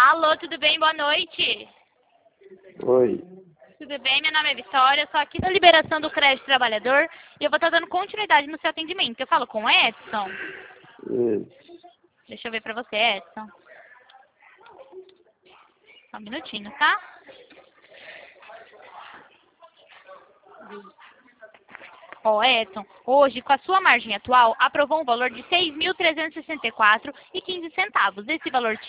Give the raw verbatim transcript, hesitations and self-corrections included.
Alô, tudo bem? Boa noite. Oi. Tudo bem? Meu nome é Vitória, sou aqui da Liberação do Crédito Trabalhador e eu vou estar dando continuidade no seu atendimento. Eu falo com o Edson? Isso. Deixa eu ver pra você, Edson. Só um minutinho, tá? Ó, Edson, hoje, com a sua margem atual, aprovou um valor de seis mil trezentos e sessenta e quatro reais e quinze centavos. Esse valor